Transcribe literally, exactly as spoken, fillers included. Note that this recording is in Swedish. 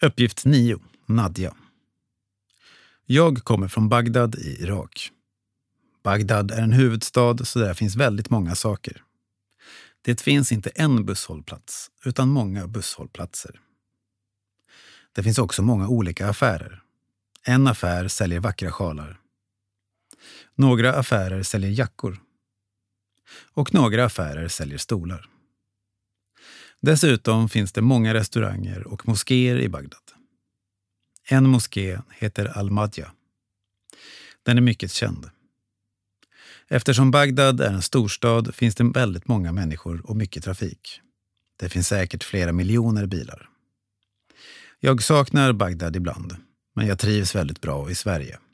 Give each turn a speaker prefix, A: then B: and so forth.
A: Uppgift nio. Nadja. Jag kommer från Bagdad i Irak. Bagdad är en huvudstad, så där finns väldigt många saker. Det finns inte en busshållplats utan många busshållplatser. Det finns också många olika affärer. En affär säljer vackra sjalar. Några affärer säljer jackor. Och några affärer säljer stolar. Dessutom finns det många restauranger och moskéer i Bagdad. En moské heter Al-Madja. Den är mycket känd. Eftersom Bagdad är en storstad finns det väldigt många människor och mycket trafik. Det finns säkert flera miljoner bilar. Jag saknar Bagdad ibland, men jag trivs väldigt bra i Sverige.